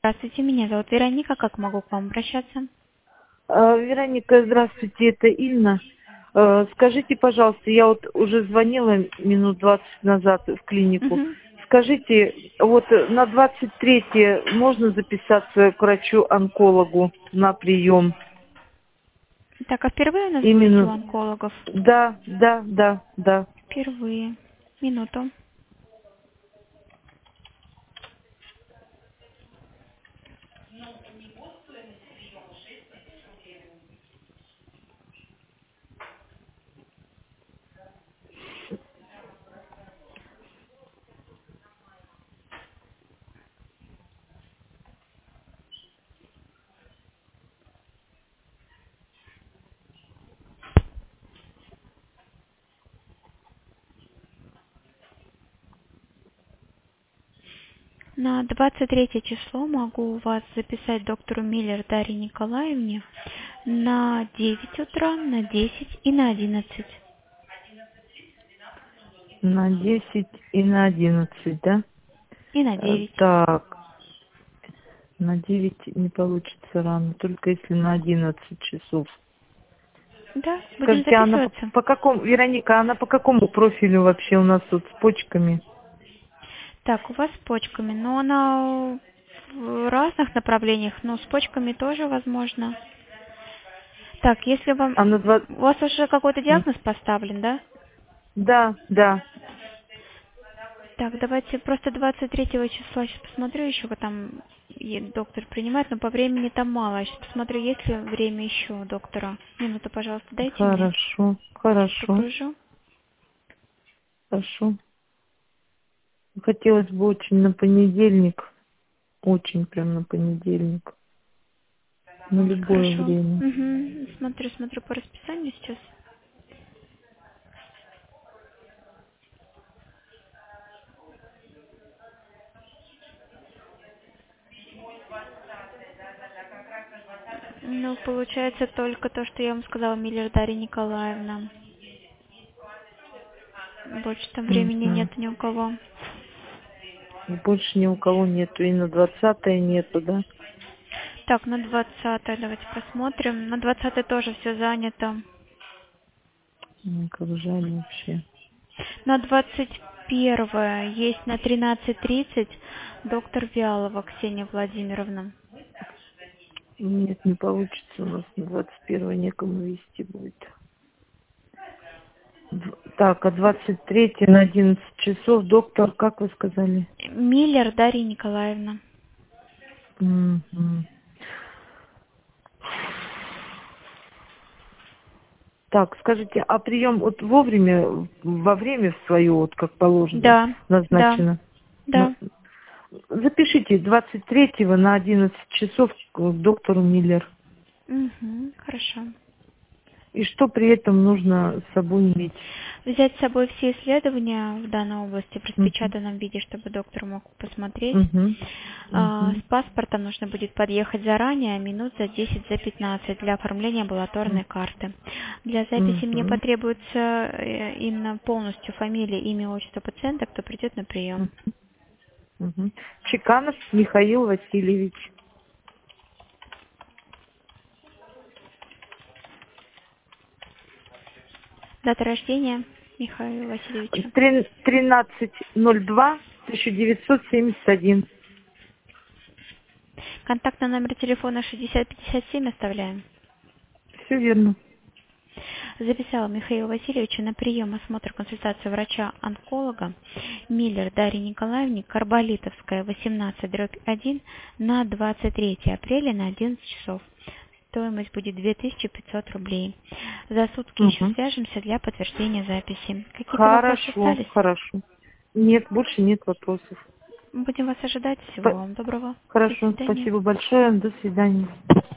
Здравствуйте, меня зовут Вероника. Как могу к вам обращаться? Вероника, здравствуйте, это Инна. Скажите, пожалуйста, я вот уже звонила минут 20 назад в клинику. Мгм. Скажите, вот на 23 можно записаться к врачу-онкологу на прием? Так, а впервые у нас будете у Именно, онкологов? да. Впервые. Минуту. На 23 число могу вас записать доктору Миллер Дарье Николаевне на 9 утра, на 10 и на 11. На 10 и на 11, да? И на 9. Так, на 9 не получится рано, только если на 11 часов. Да, будем Скажите, она записываться. по какому, Вероника, она по какому профилю вообще у нас тут с почками? Так, у вас с почками, но она в разных направлениях, но с почками тоже возможно. Так, если вам... Она У вас уже какой-то диагноз поставлен, да? Да. Так, давайте просто 23 числа сейчас посмотрю еще, как там доктор принимает, но по времени там мало. Я сейчас посмотрю, есть ли время еще у доктора. Минуту, пожалуйста, дайте мне. Сейчас Хорошо. прогружу. Хотелось бы очень на понедельник, очень прям на понедельник, на любое Хорошо. время. Угу. Смотрю по расписанию сейчас. Ну, получается только то, что я вам сказала, Миллер Дарья Николаевна. Больше там времени Мгм. нет ни у кого. И больше ни у кого нету, и на 20 нету, да? Так, на 20 давайте посмотрим. На 20 тоже все занято. Как жаль вообще. На 21 есть на 13:30 доктор Вялова Ксения Владимировна. Нет, не получится у нас на 21 некому вести будет. Так, а 23 на 11 часов доктор, как вы сказали? Миллер Дарья Николаевна. Мгм. Так, скажите, а прием вот вовремя, во время свое, вот как положено, Да, да, назначено? Ну, да. запишите 23 на 11 часов к доктору Миллер. Угу, хорошо. И что при этом нужно с собой иметь? Взять с собой все исследования в данной области в Мгм. распечатанном виде, чтобы доктор мог посмотреть. Мгм. С Мгм. паспортом нужно будет подъехать заранее, минут за 10, за 15 для оформления амбулаторной карты. Для записи мне Мгм. потребуется именно полностью фамилия, имя, отчество пациента, кто придет на прием. Мгм. Чеканов Михаил Васильевич. Дата рождения Михаила Васильевича. 13.02.1971. Контактный номер телефона 6057 оставляем. Все верно. Записала Михаила Васильевича на прием, осмотр, консультацию врача-онколога Миллер Дарьи Николаевне, Карболитовская, 18/1 на 23 апреля на 11 часов. Стоимость будет 2500 рублей. За сутки еще Мгм. свяжемся для подтверждения записи. Какие-то вопросы Хорошо, остались? хорошо. Нет, больше нет вопросов. Будем вас ожидать. Всего Спа- вам доброго. До Хорошо, свидания. спасибо большое. До свидания.